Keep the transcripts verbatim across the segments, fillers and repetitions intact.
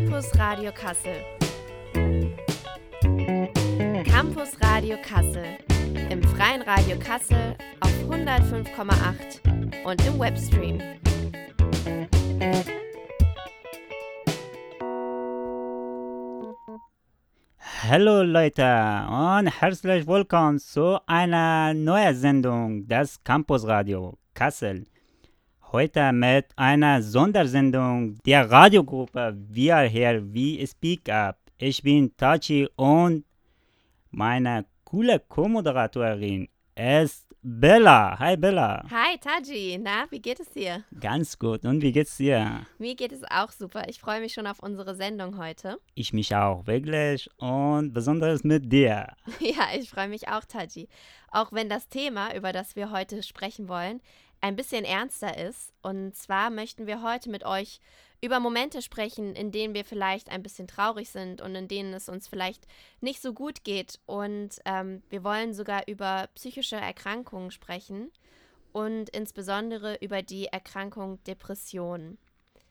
Campus Radio Kassel. Campus Radio Kassel. Im Freien Radio Kassel auf hundertfünf Komma acht und im Webstream. Hallo Leute und herzlich willkommen zu einer neuen Sendung des Campus Radio Kassel. Heute mit einer Sondersendung der Radiogruppe We Are Here, We Speak Up. Ich bin Tachi und meine coole Co-Moderatorin ist Bella. Hi Bella. Hi Taji, na, wie geht es dir? Ganz gut. Und wie geht's dir? Mir geht es auch super. Ich freue mich schon auf unsere Sendung heute. Ich mich auch, wirklich. Und besonders mit dir. Ja, ich freue mich auch, Taji. Auch wenn das Thema, über das wir heute sprechen wollen, ein bisschen ernster ist. Und zwar möchten wir heute mit euch über Momente sprechen, in denen wir vielleicht ein bisschen traurig sind und in denen es uns vielleicht nicht so gut geht. Und ähm, wir wollen sogar über psychische Erkrankungen sprechen und insbesondere über die Erkrankung Depression.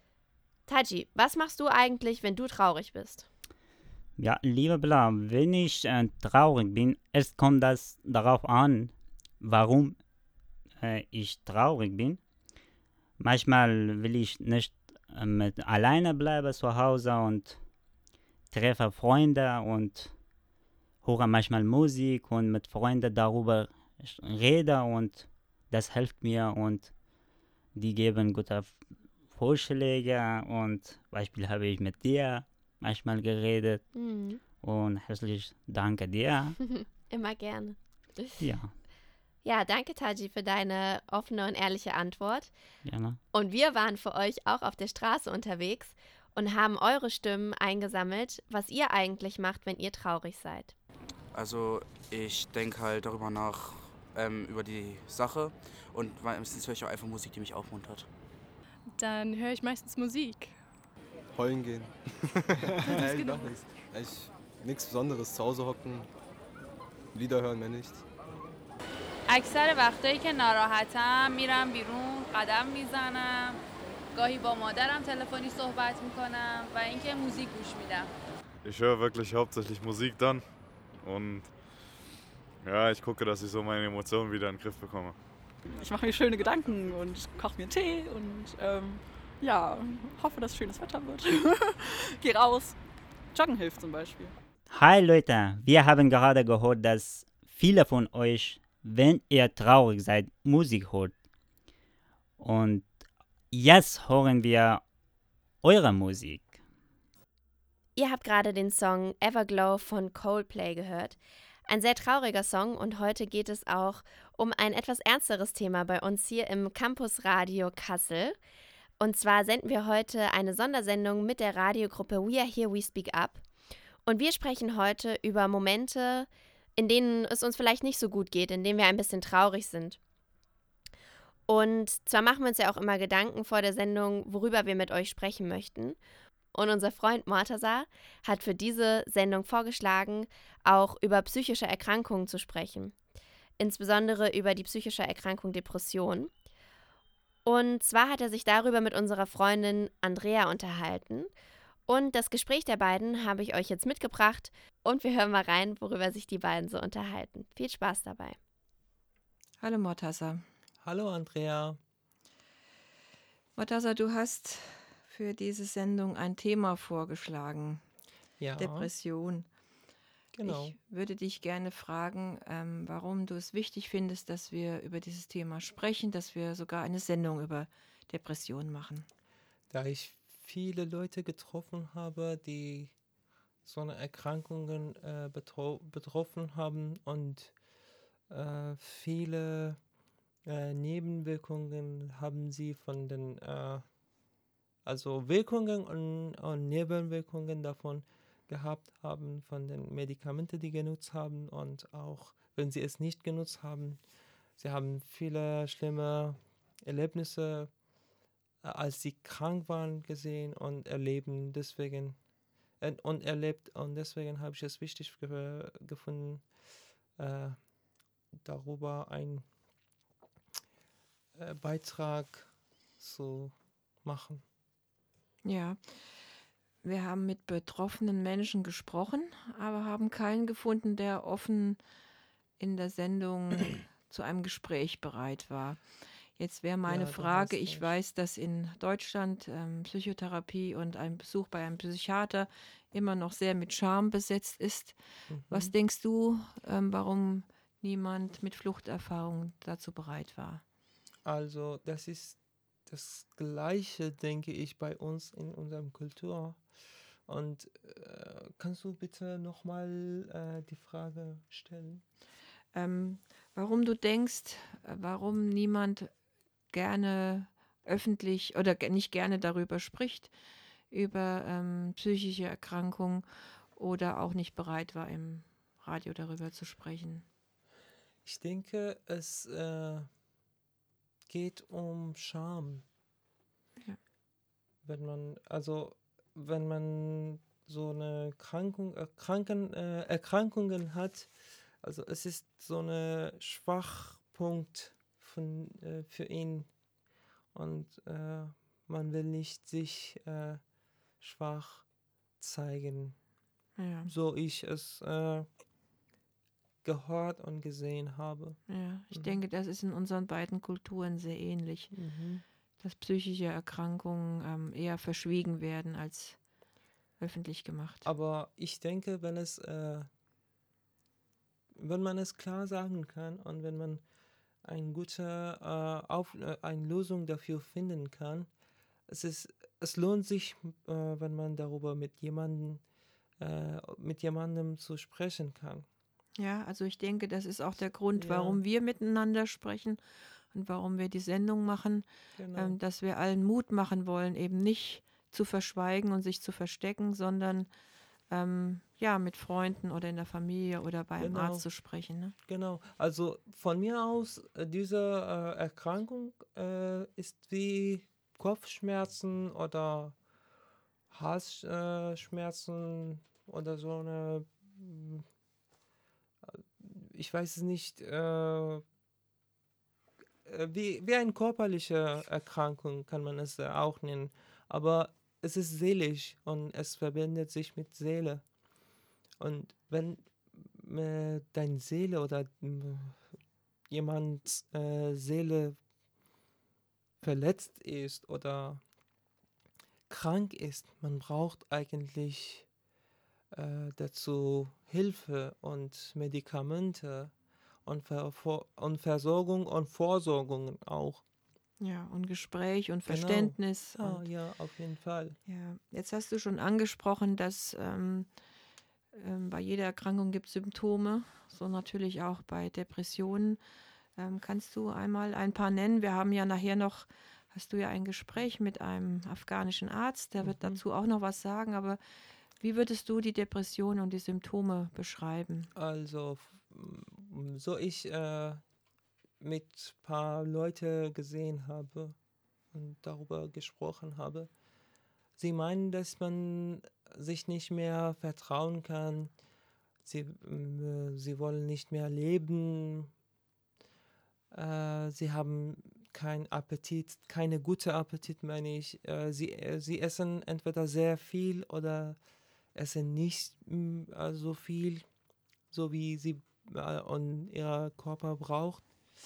Taji, was machst du eigentlich, wenn du traurig bist? Ja, liebe Bella, wenn ich äh, traurig bin, erst kommt das darauf an, warum äh, ich traurig bin. Manchmal will ich nicht äh, mit alleine bleiben zu Hause und treffe Freunde und höre manchmal Musik und mit Freunden darüber rede und das hilft mir und die geben gute Vorschläge und Beispiel habe ich mit dir manchmal geredet Mhm. und herzlich danke dir. Immer gerne. Ja, Ja, danke Taji für deine offene und ehrliche Antwort. gerne. Und wir waren für euch auch auf der Straße unterwegs und haben eure Stimmen eingesammelt, was ihr eigentlich macht, wenn ihr traurig seid. Also ich denke halt darüber nach, ähm, über die Sache und meistens höre ich auch einfach Musik, die mich aufmuntert. Dann höre ich meistens Musik. Heulen gehen. Das ich genau. mach nichts. Ich, nichts Besonderes, zu Hause hocken, Lieder hören, mehr nicht. اکثر وقتایی که ناراحتم میرم بیرون قدم میزنم گاهی با مادرم تلفنی صحبت میکنم و اینکه موزیک گوش میدم. Ich höre wirklich hauptsächlich Musik dann und ja, ich gucke, dass ich so meine Emotionen wieder in den Griff bekomme. Ich mache mir schöne Gedanken und koche mir einen Tee und ähm, ja, hoffe, dass schönes Wetter wird. Geh raus. Joggen hilft zum Beispiel. Hi Leute, wir haben gerade gehört, dass viele von euch, wenn ihr traurig seid, Musik hört. Und jetzt hören wir eure Musik. Ihr habt gerade den Song Everglow von Coldplay gehört. Ein sehr trauriger Song und heute geht es auch um ein etwas ernsteres Thema bei uns hier im Campus Radio Kassel. Und zwar senden wir heute eine Sondersendung mit der Radiogruppe We Are Here, We Speak Up. Und wir sprechen heute über Momente, in denen es uns vielleicht nicht so gut geht, in denen wir ein bisschen traurig sind. Und zwar machen wir uns ja auch immer Gedanken vor der Sendung, worüber wir mit euch sprechen möchten. Und unser Freund Mortaza hat für diese Sendung vorgeschlagen, auch über psychische Erkrankungen zu sprechen. Insbesondere über die psychische Erkrankung Depression. Und zwar hat er sich darüber mit unserer Freundin Andrea unterhalten. Und das Gespräch der beiden habe ich euch jetzt mitgebracht und wir hören mal rein, worüber sich die beiden so unterhalten. Viel Spaß dabei. Hallo Mortaza. Hallo Andrea. Mortaza, du hast für diese Sendung ein Thema vorgeschlagen. Ja, Depression. genau. Ich würde dich gerne fragen, ähm, warum du es wichtig findest, dass wir über dieses Thema sprechen, dass wir sogar eine Sendung über Depression machen. Da ich viele Leute getroffen habe, die so eine Erkrankungen äh, betro- betroffen haben und äh, viele äh, Nebenwirkungen haben sie von den, äh, also Wirkungen und, und Nebenwirkungen davon gehabt haben, von den Medikamenten, die genutzt haben und auch, wenn sie es nicht genutzt haben, sie haben viele schlimme Erlebnisse als sie krank waren gesehen und erleben deswegen äh, und erlebt und deswegen habe ich es wichtig ge- gefunden, äh, darüber einen äh, Beitrag zu machen. Ja, Wir haben mit betroffenen Menschen gesprochen, aber haben keinen gefunden, der offen in der Sendung zu einem Gespräch bereit war. Jetzt wäre meine Ja, du Frage, hast ich recht. weiß, dass in Deutschland ähm, Psychotherapie und ein Besuch bei einem Psychiater immer noch sehr mit Scham besetzt ist. Was Mhm. denkst du, ähm, warum niemand mit Fluchterfahrung dazu bereit war? Also, das ist das Gleiche, denke ich, bei uns in unserem Kultur. Und äh, kannst du bitte nochmal äh, die Frage stellen? Ähm, warum du denkst, äh, warum niemand gerne öffentlich oder ge- nicht gerne darüber spricht, über ähm, psychische Erkrankungen oder auch nicht bereit war, im Radio darüber zu sprechen. Ich denke, es äh, geht um Scham. Ja. Wenn man, also wenn man so eine Krankung, Erkranken, äh, Erkrankungen hat, also es ist so ein Schwachpunkt von, äh, für ihn und äh, man will nicht sich äh, schwach zeigen, Ja, so ich es äh, gehört und gesehen habe. ja. Ich Mhm. denke, das ist in unseren beiden Kulturen sehr ähnlich, Mhm. dass psychische Erkrankungen ähm, eher verschwiegen werden als öffentlich gemacht. Aber ich denke, wenn es, äh, wenn man es klar sagen kann und wenn man eine gute äh, Auf äh, eine Lösung dafür finden kann, es ist, es lohnt sich, äh, wenn man darüber mit jemandem, äh, mit jemandem zu sprechen kann. Ja, also ich denke, das ist auch der Grund, Ja, warum wir miteinander sprechen und warum wir die Sendung machen, genau. ähm, dass wir allen Mut machen wollen, eben nicht zu verschweigen und sich zu verstecken, sondern ähm, ja, mit Freunden oder in der Familie oder bei einem Genau. Arzt zu sprechen. Ne? Genau. Also von mir aus, äh, diese äh, Erkrankung äh, ist wie Kopfschmerzen oder Halsschmerzen oder so eine, mm, ich weiß es nicht, äh, äh, wie, wie eine körperliche Erkrankung kann man es äh, auch nennen. Aber es ist seelisch und es verbindet sich mit Seele. Und wenn äh, deine Seele oder äh, jemand äh, Seele verletzt ist oder krank ist, man braucht eigentlich äh, dazu Hilfe und Medikamente und, Ver Vor und Versorgung und Vorsorgung auch. Ja, und Gespräch und Genau. Verständnis. Ja, Und, ja, auf jeden Fall. ja, jetzt hast du schon angesprochen, dass ähm, ähm, bei jeder Erkrankung gibt es Symptome, so natürlich auch bei Depressionen. Ähm, kannst du einmal ein paar nennen? Wir haben ja nachher noch, hast du ja ein Gespräch mit einem afghanischen Arzt, der wird Mhm. dazu auch noch was sagen, aber wie würdest du die Depression und die Symptome beschreiben? Also, f- m- so ich äh, mit ein paar Leute gesehen habe und darüber gesprochen habe, sie meinen, dass man sich nicht mehr vertrauen kann. Sie, äh, sie wollen nicht mehr leben. Äh, sie haben keinen Appetit, keine gute Appetit, meine ich. Äh, sie, äh, sie essen entweder sehr viel oder essen nicht mm, äh, so viel, so wie sie äh, und ihr Körper braucht.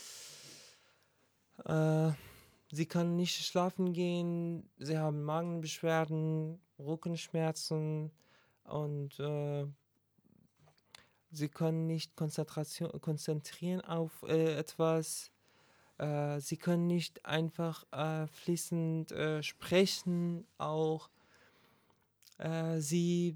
Äh, sie kann nicht schlafen gehen, sie haben Magenbeschwerden, Rückenschmerzen und äh, sie können nicht Konzentration, konzentrieren auf äh, etwas. Äh, sie können nicht einfach äh, fließend äh, sprechen. Auch äh, sie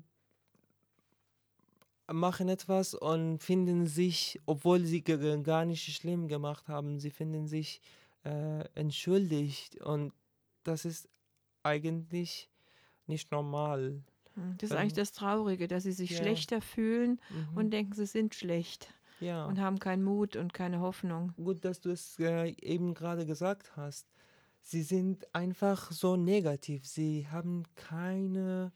machen etwas und finden sich, obwohl sie g- gar nicht schlimm gemacht haben, sie finden sich äh, entschuldigt. Und das ist eigentlich nicht normal. Hm, Das ist Wenn- eigentlich das Traurige, dass sie sich Ja. schlechter fühlen Mhm. und denken, sie sind schlecht Ja. und haben keinen Mut und keine Hoffnung. Gut, dass du es äh, eben gerade gesagt hast. Sie sind einfach so negativ. Sie haben keine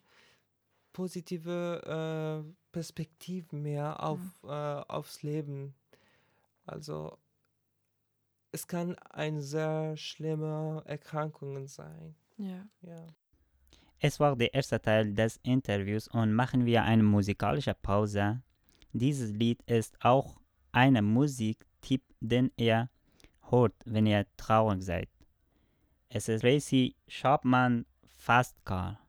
positive äh, Perspektive mehr auf, Hm. äh, aufs Leben. Also es kann eine sehr schlimme Erkrankung sein. Ja. Ja. Es war der erste Teil des Interviews und machen wir eine musikalische Pause. Dieses Lied ist auch ein Musiktipp, den ihr hört, wenn ihr traurig seid. Es ist Tracy Chapman, Fast Car.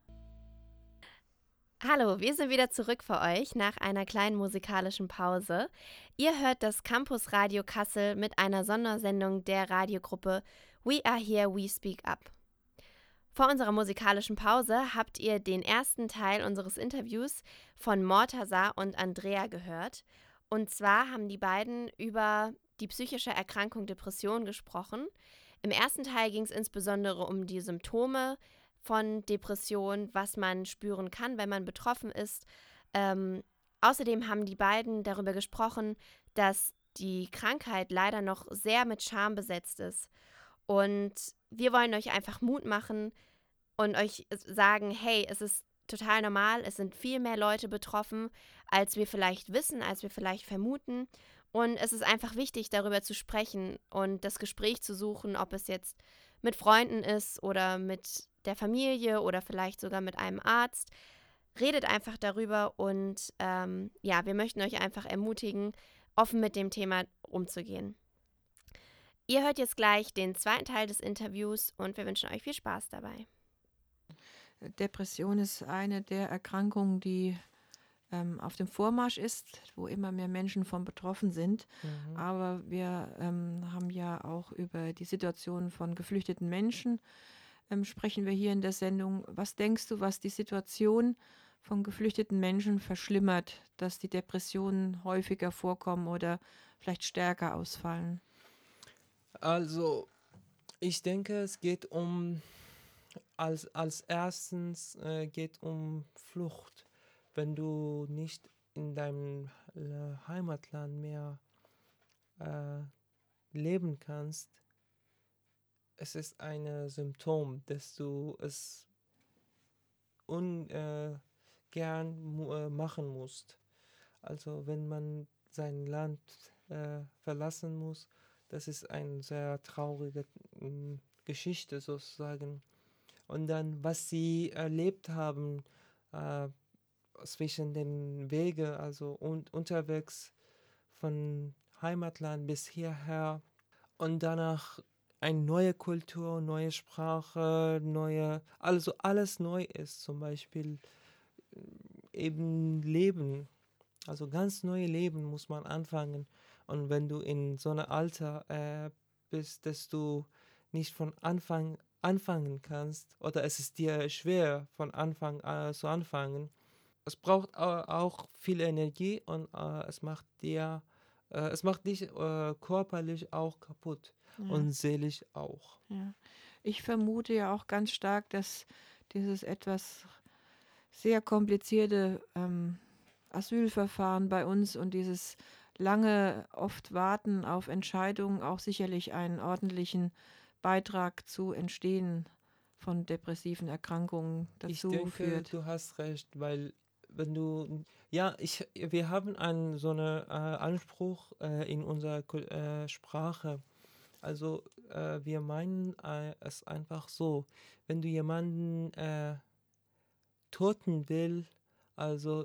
Hallo, wir sind wieder zurück für euch nach einer kleinen musikalischen Pause. Ihr hört das Campus Radio Kassel mit einer Sondersendung der Radiogruppe We Are Here, We Speak Up. Vor unserer musikalischen Pause habt ihr den ersten Teil unseres Interviews von Mortaza und Andrea gehört. Und zwar haben die beiden über die psychische Erkrankung Depression gesprochen. Im ersten Teil ging es insbesondere um die Symptome von Depression, was man spüren kann, wenn man betroffen ist. Ähm, außerdem haben die beiden darüber gesprochen, dass die Krankheit leider noch sehr mit Scham besetzt ist. Und wir wollen euch einfach Mut machen und euch sagen, hey, es ist total normal, es sind viel mehr Leute betroffen, als wir vielleicht wissen, als wir vielleicht vermuten. Und es ist einfach wichtig, darüber zu sprechen und das Gespräch zu suchen, ob es jetzt mit Freunden ist oder mit der Familie oder vielleicht sogar mit einem Arzt. Redet einfach darüber und ähm, ja, wir möchten euch einfach ermutigen, offen mit dem Thema umzugehen. Ihr hört jetzt gleich den zweiten Teil des Interviews und wir wünschen euch viel Spaß dabei. Depression ist eine der Erkrankungen, die ähm, auf dem Vormarsch ist, wo immer mehr Menschen von betroffen sind. Mhm. Aber wir ähm, haben ja auch über die Situation von geflüchteten Menschen ähm, sprechen wir hier in der Sendung. Was denkst du, was die Situation von geflüchteten Menschen verschlimmert, dass die Depressionen häufiger vorkommen oder vielleicht stärker ausfallen? Also, ich denke, es geht um, als, als erstens äh, geht um Flucht. Wenn du nicht in deinem äh, Heimatland mehr äh, leben kannst, es ist ein Symptom, dass du es ungern äh, machen musst. Also wenn man sein Land äh, verlassen muss, das ist eine sehr traurige äh, Geschichte sozusagen. Und dann, was sie erlebt haben äh, zwischen den Wegen, also un- unterwegs von Heimatland bis hierher und danach eine neue Kultur, neue Sprache, neue, also alles neu ist, zum Beispiel eben Leben, also ganz neue Leben muss man anfangen. Und wenn du in so einem Alter äh, bist, dass du nicht von Anfang anfangen kannst oder es ist dir schwer von Anfang an zu anfangen, es braucht auch viel Energie und äh, es macht dir, äh, es macht dich äh, körperlich auch kaputt. Ja. Und seelisch auch. Ja. Ich vermute ja auch ganz stark, dass dieses etwas sehr komplizierte ähm, Asylverfahren bei uns und dieses lange oft Warten auf Entscheidungen auch sicherlich einen ordentlichen Beitrag zu Entstehen von depressiven Erkrankungen dazu ich denke, führt. Du hast recht, weil wenn du, ja, ich, wir haben einen so einen äh, Anspruch äh, in unserer äh, Sprache. Also äh, wir meinen äh, es einfach so, wenn du jemanden äh, töten will, also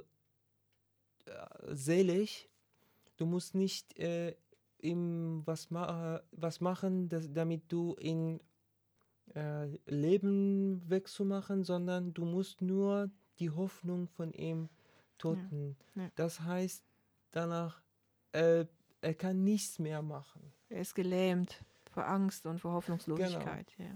äh, seelisch, du musst nicht äh, ihm was, ma- was machen, dass, damit du ihn äh, Leben wegzumachen, sondern du musst nur die Hoffnung von ihm töten. Ja, ja. Das heißt danach, äh, er kann nichts mehr machen. Er ist gelähmt vor Angst und vor Hoffnungslosigkeit. Genau.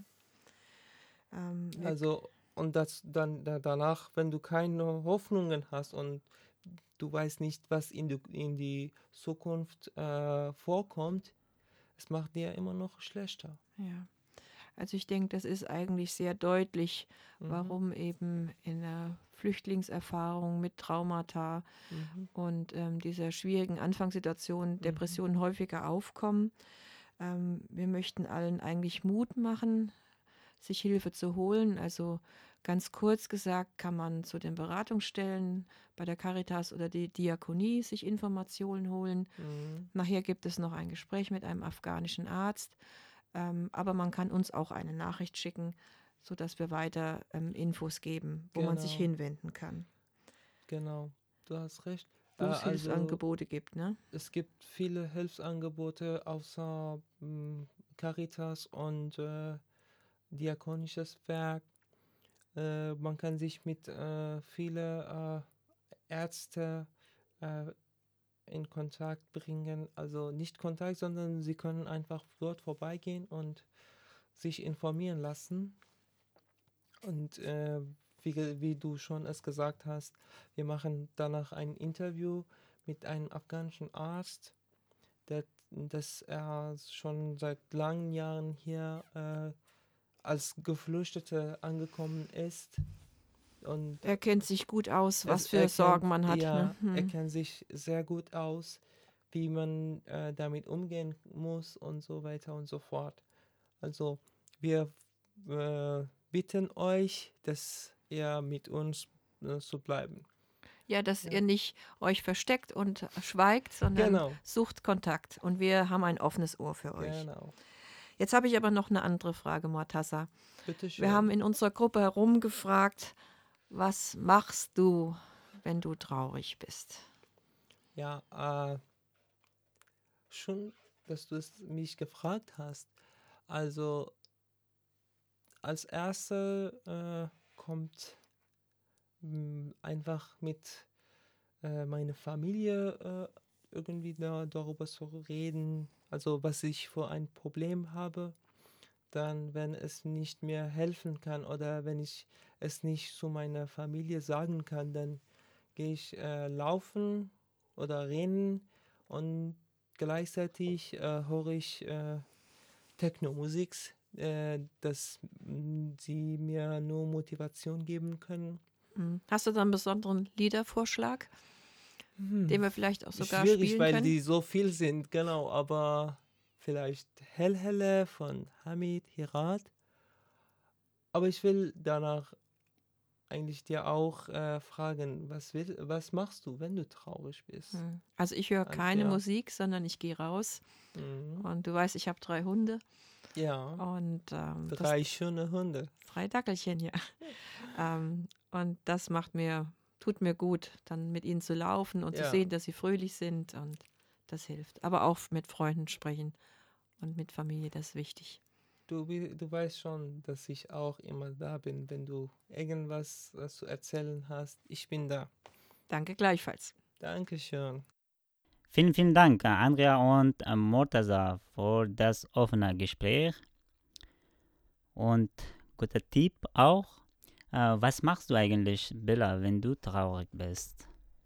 Ja. Ähm, also und das dann da, danach, wenn du keine Hoffnungen hast und du weißt nicht, was in die, in die Zukunft äh, vorkommt, es macht dir immer noch schlechter. Ja. Also ich denke, das ist eigentlich sehr deutlich, mhm. warum eben in der Flüchtlingserfahrung mit Traumata mhm. und ähm, dieser schwierigen Anfangssituation Depressionen mhm. häufiger aufkommen. Ähm, wir möchten allen eigentlich Mut machen, sich Hilfe zu holen. Also ganz kurz gesagt kann man zu den Beratungsstellen bei der Caritas oder der Diakonie sich Informationen holen. Mhm. Nachher gibt es noch ein Gespräch mit einem afghanischen Arzt. Ähm, aber man kann uns auch eine Nachricht schicken. sodass wir weiter ähm, Infos geben, wo man sich Genau. hinwenden kann, Genau, du hast recht. wo Äh, es Hilfsangebote gibt. Ne? Es gibt viele Hilfsangebote außer mh, Caritas und äh, diakonisches Werk. Äh, man kann sich mit äh, vielen äh, Ärzten äh, in Kontakt bringen. Also nicht Kontakt, sondern sie können einfach dort vorbeigehen und sich informieren lassen. Und äh, wie, ge- wie du schon es gesagt hast, wir machen danach ein Interview mit einem afghanischen Arzt, der, dass er schon seit langen Jahren hier äh, als Geflüchtete angekommen ist. Und Er kennt sich gut aus, was es- für er Sorgen kennt- man hat. Ja, Ne? er Hm. kennt sich sehr gut aus, wie man äh, damit umgehen muss und so weiter und so fort. Also wir äh, bitten euch, dass ihr mit uns äh, so bleiben. Ja, dass Ja. ihr nicht euch versteckt und schweigt, sondern Genau, sucht Kontakt. Und wir haben ein offenes Ohr für euch. genau. Jetzt habe ich aber noch eine andere Frage, Mortassa. Bitte schön. Wir haben in unserer Gruppe herumgefragt, was machst du, wenn du traurig bist? Ja, äh, schon, dass du es mich gefragt hast. Also als erste äh, kommt mh, einfach mit äh, meiner Familie äh, irgendwie da, darüber zu reden, also was ich für ein Problem habe. Dann, wenn es nicht mehr helfen kann oder wenn ich es nicht zu meiner Familie sagen kann, dann gehe ich äh, laufen oder rennen und gleichzeitig äh, höre ich äh, Techno-Musik, äh, dass mh, sie mir nur Motivation geben können. Hm. Hast du da einen besonderen Liedervorschlag, den wir vielleicht auch sogar Schwierig, spielen weil können? die so viel sind, genau, aber vielleicht Hellhelle von Hamid Hirat. Aber ich will danach eigentlich dir auch äh, fragen, was, will, was machst du, wenn du traurig bist? Hm. Also ich höre An- keine ja. Musik, sondern ich gehe raus. Mhm. Und du weißt, ich habe drei Hunde Ja, und ähm, das- drei schöne Hunde. drei Dackelchen, ja. ähm, und das macht mir, tut mir gut, dann mit ihnen zu laufen und zu Ja. sehen, dass sie fröhlich sind, und das hilft. Aber auch mit Freunden sprechen und mit Familie, das ist wichtig. Du, wi- du weißt schon, dass ich auch immer da bin, wenn du irgendwas äh, zu erzählen hast. Ich bin da. Danke gleichfalls. Dankeschön. Vielen, vielen Dank, äh, Andrea und äh, Mortaza, für das offene Gespräch. Und guter Tipp auch. Äh, was machst du eigentlich, Bella, wenn du traurig bist?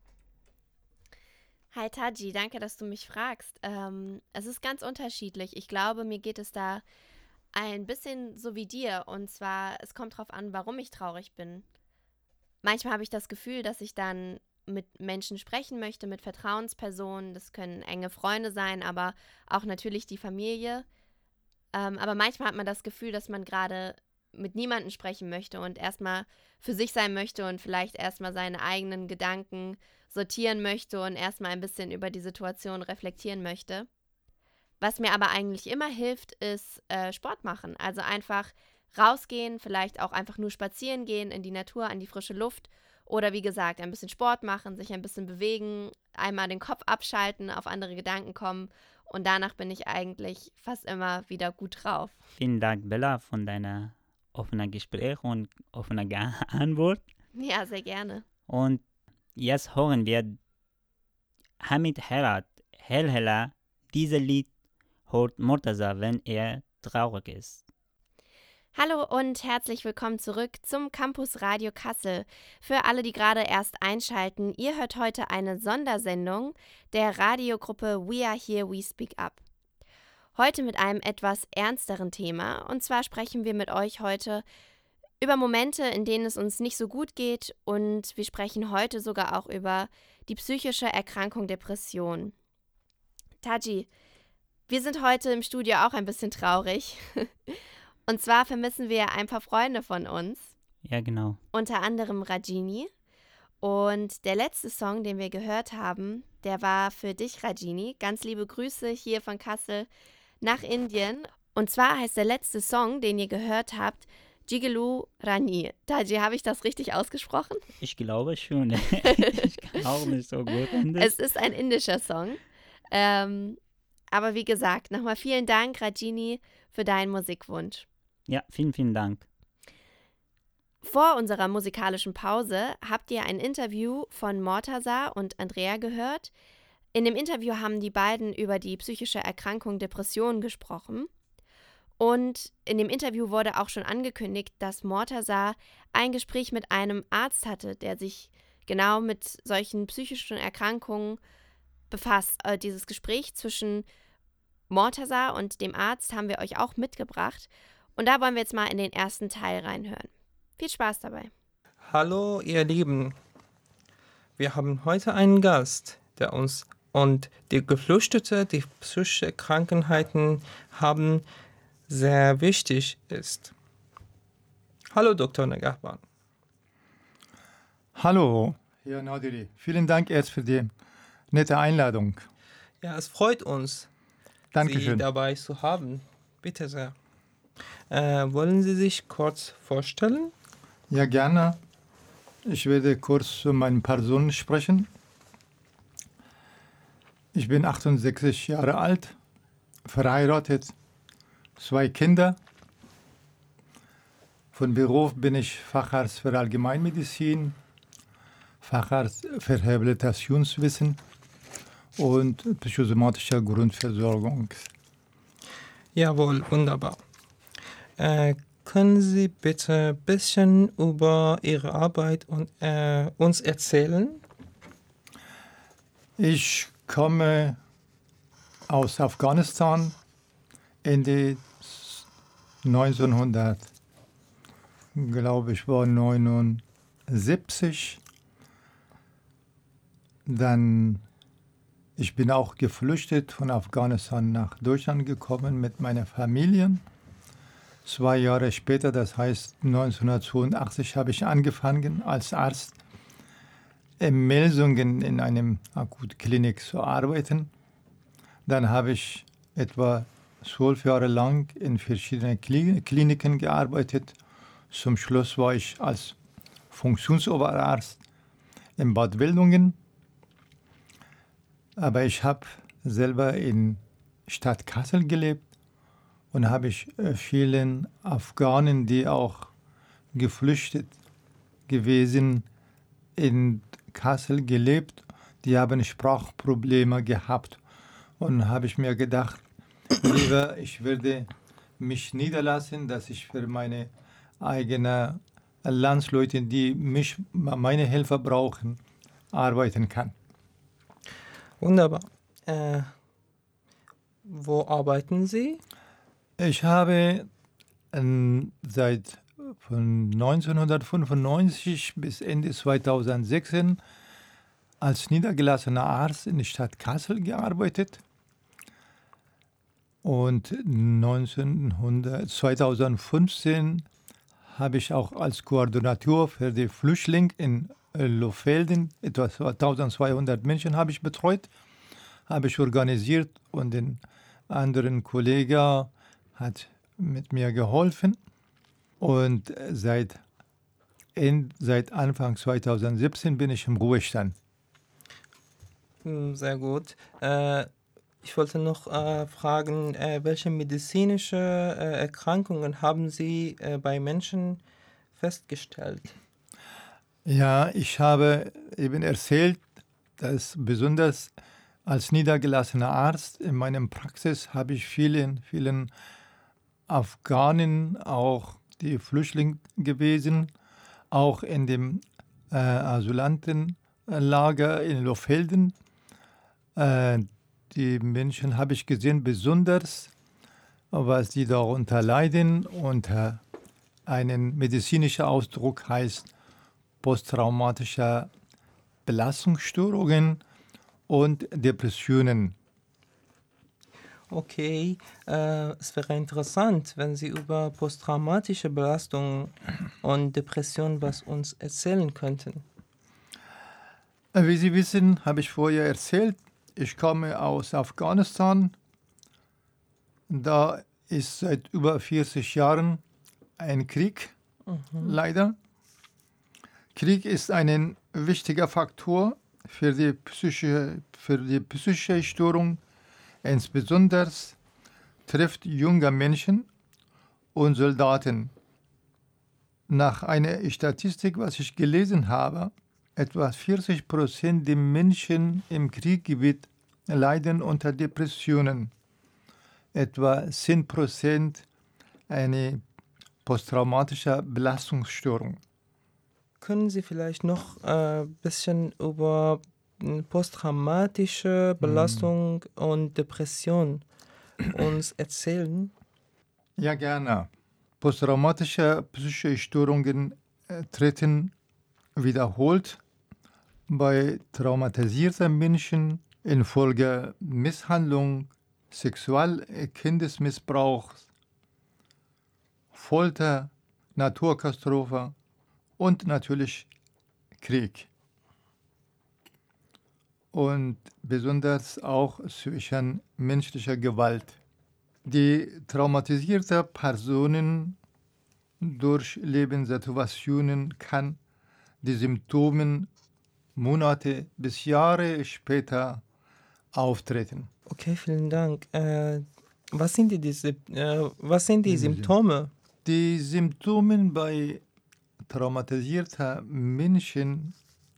Hi Taji, danke, dass du mich fragst. Ähm, es ist ganz unterschiedlich. Ich glaube, mir geht es da ein bisschen so wie dir. Und zwar, es kommt drauf an, warum ich traurig bin. Manchmal habe ich das Gefühl, dass ich dann mit Menschen sprechen möchte, mit Vertrauenspersonen. Das können enge Freunde sein, aber auch natürlich die Familie. Ähm, aber manchmal hat man das Gefühl, dass man gerade mit niemandem sprechen möchte und erstmal für sich sein möchte und vielleicht erstmal seine eigenen Gedanken sortieren möchte und erstmal ein bisschen über die Situation reflektieren möchte. Was mir aber eigentlich immer hilft, ist äh, Sport machen. Also einfach rausgehen, vielleicht auch einfach nur spazieren gehen in die Natur, an die frische Luft oder wie gesagt, ein bisschen Sport machen, sich ein bisschen bewegen, einmal den Kopf abschalten, auf andere Gedanken kommen und danach bin ich eigentlich fast immer wieder gut drauf. Vielen Dank, Bella, von deiner offenen Gespräch und offenen Ge- Antwort. Ja, sehr gerne. Und jetzt hören wir Hamid Herat, Hellhella. Dieses Lied hört Mortaza, wenn er traurig ist. Hallo und herzlich willkommen zurück zum Campus Radio Kassel. Für alle, die gerade erst einschalten, ihr hört heute eine Sondersendung der Radiogruppe We Are Here, We Speak Up. Heute mit einem etwas ernsteren Thema, und zwar sprechen wir mit euch heute über Momente, in denen es uns nicht so gut geht, und wir sprechen heute sogar auch über die psychische Erkrankung Depression. Taji, wir sind heute im Studio auch ein bisschen traurig. Und zwar vermissen wir ein paar Freunde von uns, Ja, genau. unter anderem Rajini. Und der letzte Song, den wir gehört haben, der war für dich, Rajini. Ganz liebe Grüße hier von Kassel nach Indien. Und zwar heißt der letzte Song, den ihr gehört habt, Jigalu Rani. Taji, habe ich das richtig ausgesprochen? Ich glaube schon. Ich kann auch nicht so gut Indisch. Es ist ein indischer Song. Ähm, aber wie gesagt, nochmal vielen Dank, Rajini, für deinen Musikwunsch. Ja, vielen, vielen Dank. Vor unserer musikalischen Pause habt ihr ein Interview von Mortaza und Andrea gehört. In dem Interview haben die beiden über die psychische Erkrankung Depression gesprochen. Und in dem Interview wurde auch schon angekündigt, dass Mortaza ein Gespräch mit einem Arzt hatte, der sich genau mit solchen psychischen Erkrankungen befasst. Äh, dieses Gespräch zwischen Mortaza und dem Arzt haben wir euch auch mitgebracht. Und da wollen wir jetzt mal in den ersten Teil reinhören. Viel Spaß dabei. Hallo ihr Lieben, wir haben heute einen Gast, der uns und die Geflüchtete, die psychische Krankheiten haben, sehr wichtig ist. Hallo Doktor Nagahban. Hallo, Herr Nadiri. Vielen Dank erst für die nette Einladung. Ja, es freut uns, Dankeschön. Sie dabei zu haben. Bitte sehr. Äh, wollen Sie sich kurz vorstellen? Ja, gerne. Ich werde kurz zu meinen Personen sprechen. Ich bin achtundsechzig Jahre alt, verheiratet, zwei Kinder. Von Beruf bin ich Facharzt für Allgemeinmedizin, Facharzt für Rehabilitationswissen und psychosomatischer Grundversorgung. Jawohl, wunderbar. Äh, können Sie bitte ein bisschen über Ihre Arbeit und, äh, uns erzählen? Ich komme aus Afghanistan Ende neunzehnhundert, glaube ich, war neunundsiebzig. Dann, ich bin auch geflüchtet von Afghanistan nach Deutschland gekommen mit meiner Familie. Zwei Jahre später, das heißt neunzehnhundertzweiundachtzig, habe ich angefangen als Arzt in Melsungen in einem Akutklinik zu arbeiten. Dann habe ich etwa zwölf Jahre lang in verschiedenen Kliniken gearbeitet. Zum Schluss war ich als Funktionsoberarzt in Bad Wildungen. Aber ich habe selber in Stadt Kassel gelebt und habe ich vielen Afghanen, die auch geflüchtet gewesen, in Kassel gelebt. Die haben Sprachprobleme gehabt. Und habe ich mir gedacht, lieber, ich würde mich niederlassen, dass ich für meine eigenen Landsleute, die mich, meine Hilfe brauchen, arbeiten kann. Wunderbar. Äh, wo arbeiten Sie? Ich habe ähm, seit von neunzehnhundertfünfundneunzig bis Ende zweitausendsechzehn als niedergelassener Arzt in der Stadt Kassel gearbeitet. Und neunzehnhundert, zweitausendfünfzehn habe ich auch als Koordinator für die Flüchtlinge in Lohfelden, etwa eintausendzweihundert Menschen habe ich betreut, habe ich organisiert und den anderen Kollegen hat mit mir geholfen. Und seit, seit Anfang zweitausendsiebzehn bin ich im Ruhestand. Sehr gut. Äh, ich wollte noch äh, fragen, äh, welche medizinische äh, Erkrankungen haben Sie äh, bei Menschen festgestellt? Ja, ich habe eben erzählt, dass besonders als niedergelassener Arzt in meiner Praxis habe ich vielen, vielen Afghanen, auch die Flüchtlinge gewesen, auch in dem äh, Asylantenlager in Lohfelden. Äh, die Menschen habe ich gesehen, besonders, was die darunter leiden. Unter einem medizinischen Ausdruck heißt posttraumatische Belastungsstörungen und Depressionen. Okay, äh, es wäre interessant, wenn Sie über posttraumatische Belastung und Depression was uns erzählen könnten. Wie Sie wissen, habe ich vorher erzählt, ich komme aus Afghanistan. Da ist seit über vierzig Jahren ein Krieg, Mhm. leider. Krieg ist ein wichtiger Faktor für die psychische, für die psychische Störung. Insbesondere trifft junge Menschen und Soldaten. Nach einer Statistik, was ich gelesen habe, etwa vierzig Prozent der Menschen im Kriegsgebiet leiden unter Depressionen. Etwa zehn Prozent eine posttraumatische Belastungsstörung. Können Sie vielleicht noch ein äh, bisschen über äh, posttraumatische Belastung hm. und Depression uns erzählen? Ja, gerne. Posttraumatische psychische Störungen äh, treten wiederholt bei traumatisierten Menschen infolge Misshandlung, Sexual-Kindesmissbrauchs, Folter, Naturkatastrophe und natürlich Krieg. Und besonders auch zwischen menschlicher Gewalt. Die traumatisierte Personen durchleben Situationen kann die Symptome Monate bis Jahre später auftreten. Okay, vielen Dank. Äh, was sind die, diese, äh, was sind die Symptome? Die Symptome bei traumatisierten Menschen,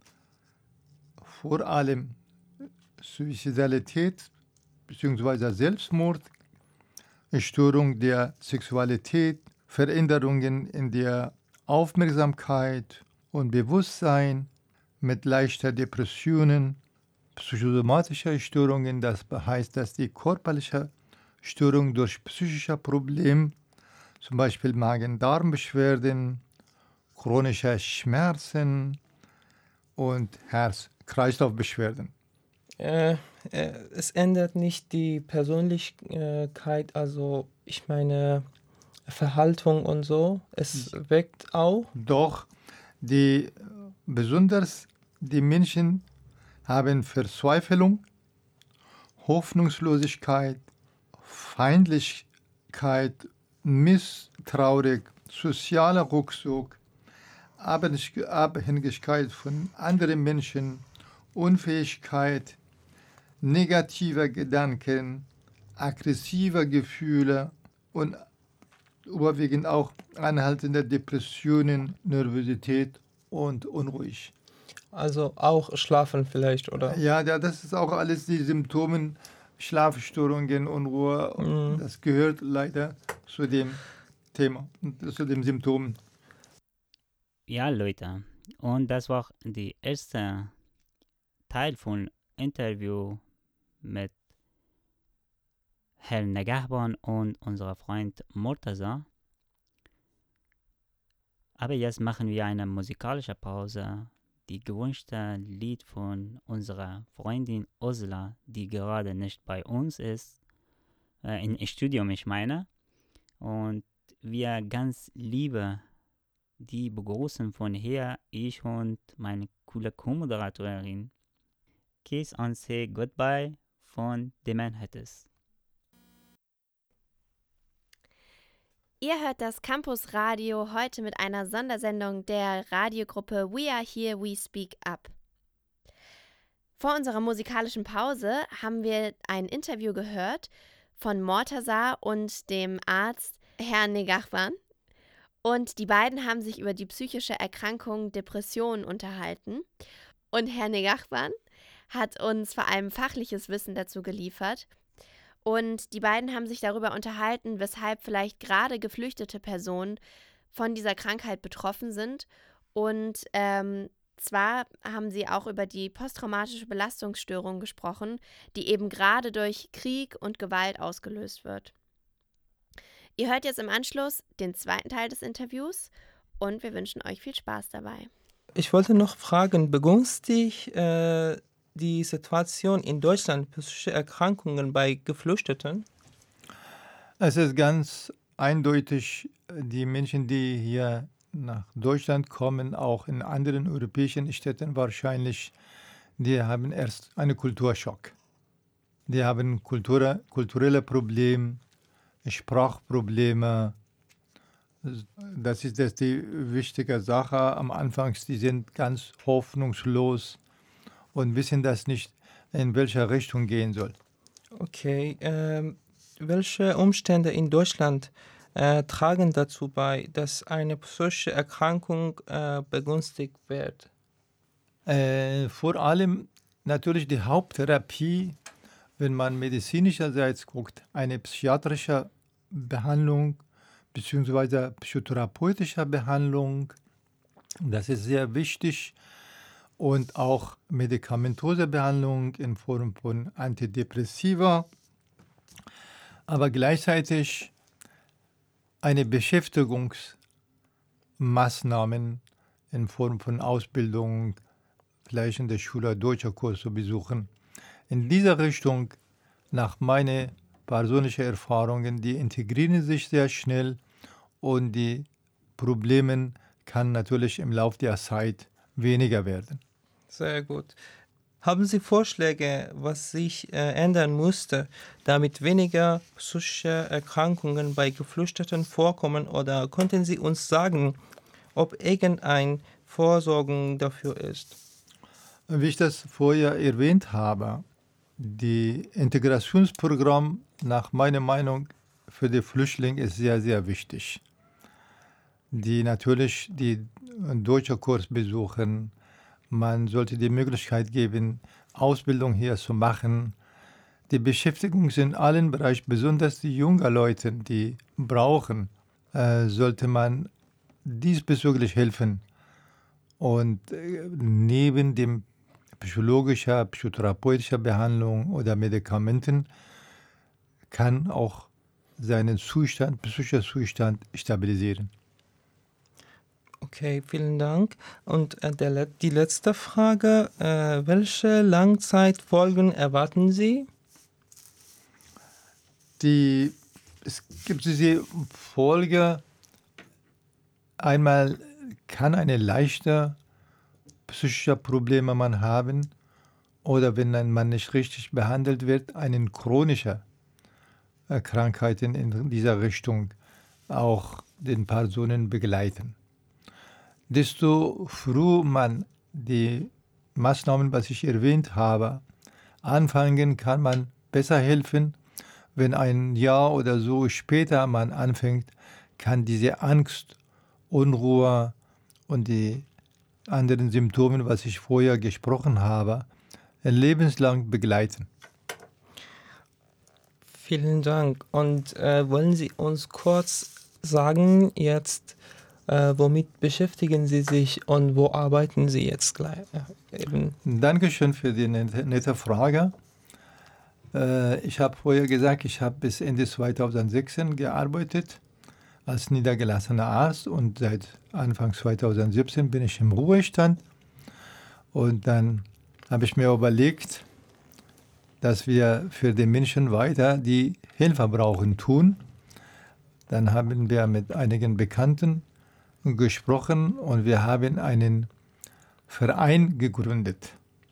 vor allem Suizidalität bzw. Selbstmord, Störung der Sexualität, Veränderungen in der Aufmerksamkeit und Bewusstsein mit leichter Depressionen, psychosomatische Störungen, das heißt, dass die körperliche Störung durch psychische Probleme, zum Beispiel Magen-Darm-Beschwerden, chronische Schmerzen und Herz-Kreislauf-Beschwerden. Äh, äh, es ändert nicht die Persönlichkeit, also ich meine Verhaltung und so. Es weckt auch. Doch, die, besonders die Menschen haben Verzweiflung, Hoffnungslosigkeit, Feindlichkeit, Misstrauung, sozialer Rückzug, Abhängigkeit von anderen Menschen, Unfähigkeit, negative Gedanken, aggressive Gefühle und überwiegend auch anhaltende Depressionen, Nervosität und unruhig. Also auch Schlafen vielleicht, oder? Ja, ja, das ist auch alles die Symptome, Schlafstörungen, Unruhe. Mhm. Das gehört leider zu dem Thema, zu den Symptomen. Ja, Leute, und das war der erste Teil von Interview mit Herrn Negahban und unserem Freund Murtaza. Aber jetzt machen wir eine musikalische Pause. Die gewünschte Lied von unserer Freundin Osla, die gerade nicht bei uns ist, äh, im Studium, ich meine. Und wir ganz liebe die begrüßen von hier, ich und meine coole Co-Moderatorin. Kiss and Say Goodbye von The Manhattans. Ihr hört das Campus Radio heute mit einer Sondersendung der Radiogruppe We Are Here, We Speak Up. Vor unserer musikalischen Pause haben wir ein Interview gehört von Murtaza und dem Arzt Herrn Negahban. Und die beiden haben sich über die psychische Erkrankung Depression unterhalten. Und Herr Negahban hat uns vor allem fachliches Wissen dazu geliefert. Und die beiden haben sich darüber unterhalten, weshalb vielleicht gerade geflüchtete Personen von dieser Krankheit betroffen sind. Und ähm, zwar haben sie auch über die posttraumatische Belastungsstörung gesprochen, die eben gerade durch Krieg und Gewalt ausgelöst wird. Ihr hört jetzt im Anschluss den zweiten Teil des Interviews und wir wünschen euch viel Spaß dabei. Ich wollte noch fragen, begünstigt äh, die Situation in Deutschland psychische Erkrankungen bei Geflüchteten? Es ist ganz eindeutig, die Menschen, die hier nach Deutschland kommen, auch in anderen europäischen Städten wahrscheinlich, die haben erst einen Kulturschock. Die haben Kultur, kulturelle Probleme, Sprachprobleme, Das ist das die wichtige Sache. Am Anfang, die sind ganz hoffnungslos und wissen das nicht, in welche Richtung gehen soll. Okay, ähm, welche Umstände in Deutschland äh, tragen dazu bei, dass eine psychische Erkrankung äh, begünstigt wird? Äh, vor allem natürlich die Haupttherapie, wenn man medizinischerseits guckt, eine psychiatrische Behandlung bzw. psychotherapeutische Behandlung. Das ist sehr wichtig. Und auch medikamentöse Behandlung in Form von Antidepressiva. Aber gleichzeitig eine Beschäftigungsmaßnahmen in Form von Ausbildung, vielleicht in der Schule deutsche Kurse besuchen. In dieser Richtung, nach meinen persönlichen Erfahrungen, die integrieren sich sehr schnell und die Probleme kann natürlich im Laufe der Zeit weniger werden. Sehr gut. Haben Sie Vorschläge, was sich äh, ändern musste, damit weniger psychische Erkrankungen bei Geflüchteten vorkommen? Oder könnten Sie uns sagen, ob irgendeine Vorsorgung dafür ist? Wie ich das vorher erwähnt habe, die Integrationsprogramm nach meiner Meinung für die Flüchtlinge ist sehr, sehr wichtig. Die natürlich die deutsche Kurs besuchen. Man sollte die Möglichkeit geben, Ausbildung hier zu machen. Die Beschäftigung in allen Bereichen, besonders die jungen Leute, die brauchen, äh, sollte man diesbezüglich helfen. Und äh, neben dem psychologischer, psychotherapeutischer Behandlung oder Medikamenten kann auch seinen Zustand, psychischen Zustand stabilisieren. Okay, vielen Dank. Und äh, der, die letzte Frage, äh, welche Langzeitfolgen erwarten Sie? Die, es gibt diese Folge, einmal kann eine leichte psychische Probleme man haben oder wenn ein Mann nicht richtig behandelt wird, eine chronische äh, Krankheiten in dieser Richtung auch den Personen begleiten. Desto früher man die Maßnahmen, was ich erwähnt habe, anfangen, kann man besser helfen. Wenn ein Jahr oder so später man anfängt, kann diese Angst, Unruhe und die anderen Symptome, was ich vorher gesprochen habe, lebenslang begleiten. Vielen Dank. Und äh, wollen Sie uns kurz sagen jetzt, Äh, womit beschäftigen Sie sich und wo arbeiten Sie jetzt gleich? Ja, eben. Dankeschön für die nette, nette Frage. Äh, ich habe vorher gesagt, ich habe bis Ende zweitausendsechzehn gearbeitet als niedergelassener Arzt und seit Anfang zweitausendsiebzehn bin ich im Ruhestand. Und dann habe ich mir überlegt, dass wir für die Menschen weiter die Hilfe brauchen tun. Dann haben wir mit einigen Bekannten gesprochen und wir haben einen Verein gegründet,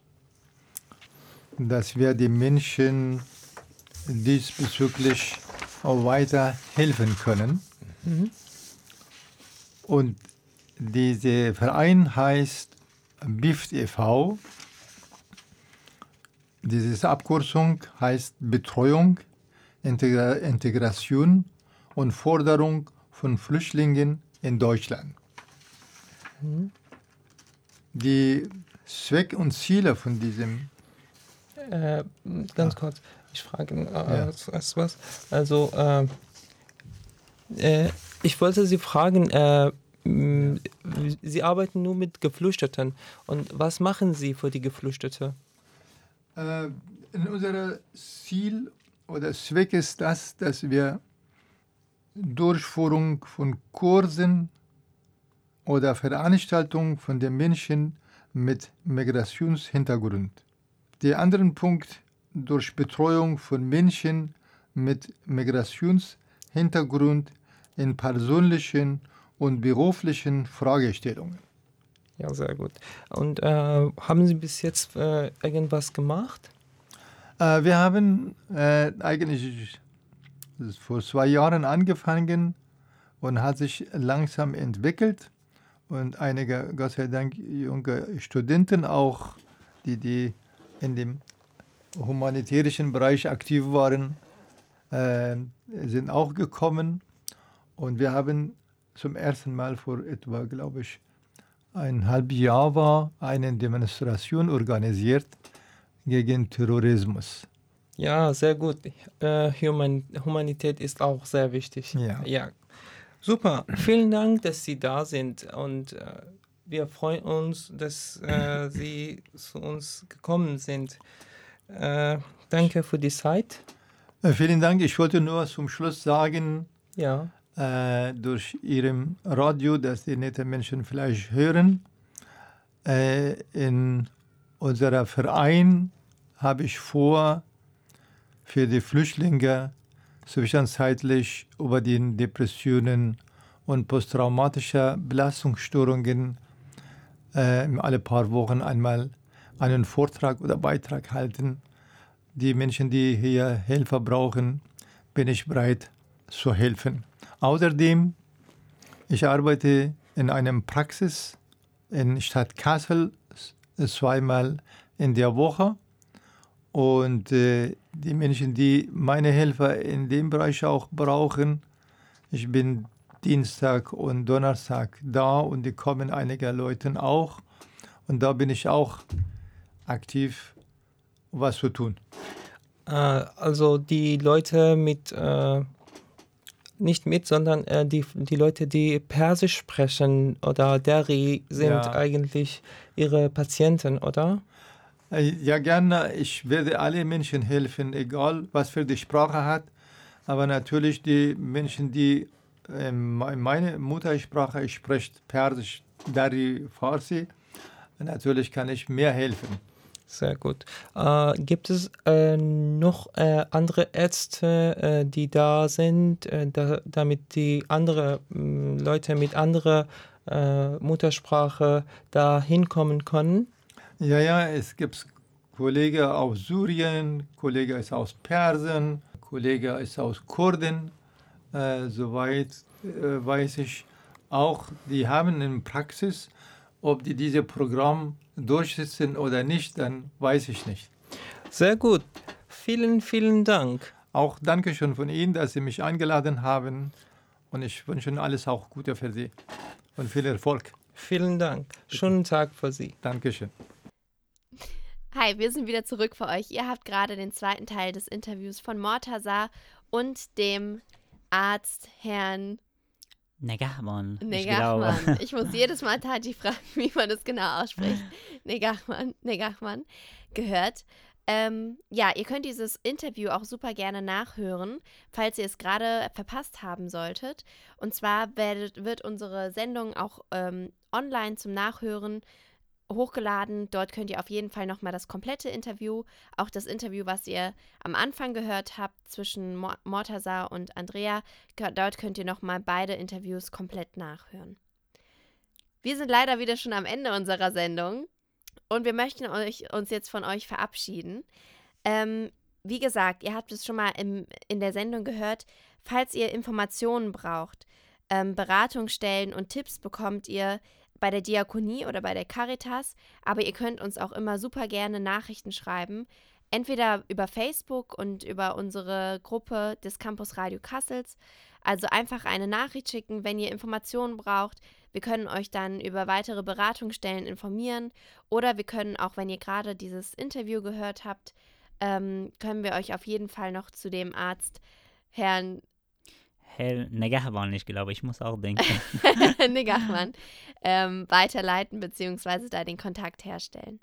dass wir den Menschen diesbezüglich auch weiter helfen können. Mhm. Und dieser Verein heißt B I F T e V. Diese Abkürzung heißt Betreuung, Integra- Integration und Förderung von Flüchtlingen in Deutschland. Mhm. Die Zweck und Ziele von diesem... Äh, ganz ah. kurz, ich frage äh, ja. was, was. Also, äh, äh, ich wollte Sie fragen, äh, ja. Sie arbeiten nur mit Geflüchteten. Und was machen Sie für die Geflüchteten? Äh, in unser Ziel oder Zweck ist das, dass wir Durchführung von Kursen oder Veranstaltungen von den Menschen mit Migrationshintergrund. Der andere Punkt, durch Betreuung von Menschen mit Migrationshintergrund in persönlichen und beruflichen Fragestellungen. Ja, sehr gut. Und äh, haben Sie bis jetzt äh, irgendwas gemacht? Äh, wir haben äh, eigentlich vor zwei Jahren angefangen und hat sich langsam entwickelt. Und einige, Gott sei Dank, junge Studenten auch, die, die in dem humanitären Bereich aktiv waren, äh, sind auch gekommen. Und wir haben zum ersten Mal vor etwa, glaube ich, ein halbes Jahr war eine Demonstration organisiert gegen Terrorismus. Ja, sehr gut. Äh, Human Humanität ist auch sehr wichtig. Ja. ja. Super. Vielen Dank, dass Sie da sind. Und äh, wir freuen uns, dass äh, Sie zu uns gekommen sind. Äh, danke für die Zeit. Äh, vielen Dank. Ich wollte nur zum Schluss sagen, Ja. äh, durch Ihrem Radio, dass die netten Menschen vielleicht hören, äh, in unserem Verein habe ich vor, für die Flüchtlinge zwischenzeitlich über die Depressionen und posttraumatische Belastungsstörungen äh, alle paar Wochen einmal einen Vortrag oder Beitrag halten. Die Menschen, die hier Hilfe brauchen, bin ich bereit zu helfen. Außerdem, ich arbeite in einer Praxis in Stadt Kassel zweimal in der Woche. Und äh, die Menschen, die meine Hilfe in dem Bereich auch brauchen, ich bin Dienstag und Donnerstag da und die kommen einige Leute auch. Und da bin ich auch aktiv, was zu tun. Äh, also die Leute mit, äh, nicht mit, sondern äh, die, die Leute, die Persisch sprechen oder Dari, sind Ja. eigentlich Ihre Patienten, oder? Ja, gerne. Ich werde alle Menschen helfen, egal was für die Sprache hat. Aber natürlich die Menschen, die ähm, meine Muttersprache spricht, Persisch, Dari, Farsi, natürlich kann ich mehr helfen. Sehr gut. Äh, gibt es äh, noch äh, andere Ärzte, äh, die da sind, äh, da, damit die andere mh, Leute mit anderer äh, Muttersprache da hinkommen können? Ja, ja, es gibt Kollegen aus Syrien, Kollege ist aus Persien, Kollege ist aus Kurden. Äh, soweit äh, weiß ich auch, die haben eine Praxis. Ob die dieses Programm durchsetzen oder nicht, dann weiß ich nicht. Sehr gut. Vielen, vielen Dank. Auch Dankeschön von Ihnen, dass Sie mich eingeladen haben. Und ich wünsche Ihnen alles auch Gute für Sie und viel Erfolg. Vielen Dank. Schönen Tag für Sie. Dankeschön. Hi, wir sind wieder zurück für euch. Ihr habt gerade den zweiten Teil des Interviews von Mortaza und dem Arzt Herrn Negahman. Negahman. Ich, ich muss jedes Mal Taji fragen, wie man das genau ausspricht. Negahman, Negahman gehört. Ähm, ja, ihr könnt dieses Interview auch super gerne nachhören, falls ihr es gerade verpasst haben solltet. Und zwar werdet, wird unsere Sendung auch ähm, online zum Nachhören hochgeladen. Dort könnt ihr auf jeden Fall nochmal das komplette Interview, auch das Interview, was ihr am Anfang gehört habt zwischen Mo- Mortaza und Andrea, k- dort könnt ihr nochmal beide Interviews komplett nachhören. Wir sind leider wieder schon am Ende unserer Sendung und wir möchten euch, uns jetzt von euch verabschieden. Ähm, wie gesagt, ihr habt es schon mal im, in der Sendung gehört, falls ihr Informationen braucht, ähm, Beratungsstellen und Tipps bekommt ihr bei der Diakonie oder bei der Caritas, aber ihr könnt uns auch immer super gerne Nachrichten schreiben, entweder über Facebook und über unsere Gruppe des Campus Radio Kassels, also einfach eine Nachricht schicken, wenn ihr Informationen braucht. Wir können euch dann über weitere Beratungsstellen informieren oder wir können auch, wenn ihr gerade dieses Interview gehört habt, ähm, können wir euch auf jeden Fall noch zu dem Arzt Herrn Herr Negahman, ich glaube, ich muss auch denken. Negahman ähm, weiterleiten bzw. da den Kontakt herstellen.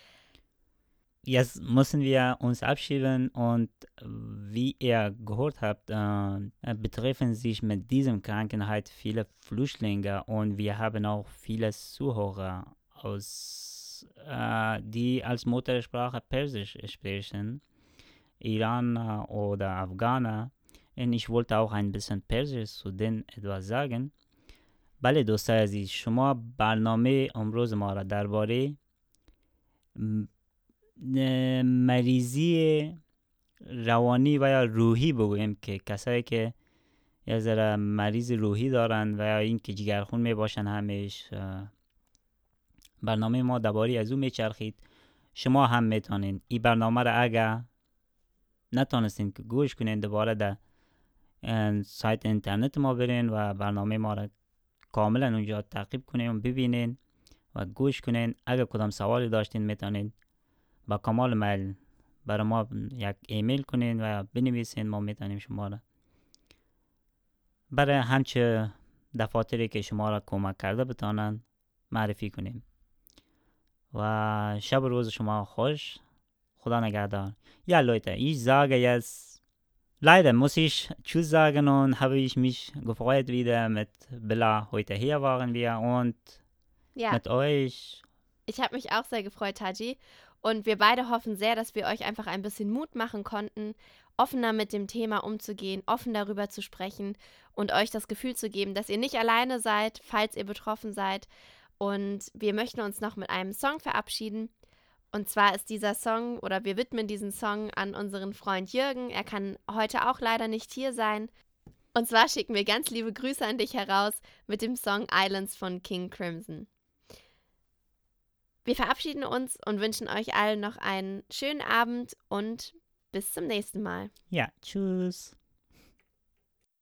Jetzt müssen wir uns abschieben und wie ihr gehört habt, äh, betreffen sich mit diesem Krankheit viele Flüchtlinge und wir haben auch viele Zuhörer, aus, äh, die als Muttersprache Persisch sprechen, Iraner oder Afghaner. Und ich wollte auch ein bisschen Persisch zu denen etwas sagen. بله دوستای عزیز، شما برنامه امروز ما را درباره مریضی روانی و یا روحی بگوییم که کسایی که یا ذره مریض روحی دارن و یا اینکه جگرخون می باشن همیش. برنامه ما درباره از اون میچرخید. شما هم میتونین این برنامه را اگر نتونستین که گوش کنین دوباره در سایت اینترنت ما برین و برنامه ما را کاملا اونجا تعقیب کنین و ببینین و گوش کنین. اگر کدام سوالی داشتین میتونین با کمال میل برای ما یک ایمیل کنین و بنویسین. ما میتونیم شما را برای همچه دفاتری که شما را کمک کرده بتانن معرفی کنیم. و شب و روز شما خوش. خدا nagardar. Ja, Leute, ich sage jetzt, leider muss ich Tschüss sagen und habe ich mich gefreut, wieder mit Bella heute hier waren wir und Ja. mit euch. Ich habe mich auch sehr gefreut, Taji. Und wir beide hoffen sehr, dass wir euch einfach ein bisschen Mut machen konnten, offener mit dem Thema umzugehen, offen darüber zu sprechen und euch das Gefühl zu geben, dass ihr nicht alleine seid, falls ihr betroffen seid. Und wir möchten uns noch mit einem Song verabschieden. Und zwar ist dieser Song, oder wir widmen diesen Song an unseren Freund Jürgen. Er kann heute auch leider nicht hier sein. Und zwar schicken wir ganz liebe Grüße an dich heraus mit dem Song Islands von King Crimson. Wir verabschieden uns und wünschen euch allen noch einen schönen Abend und bis zum nächsten Mal. Ja, tschüss.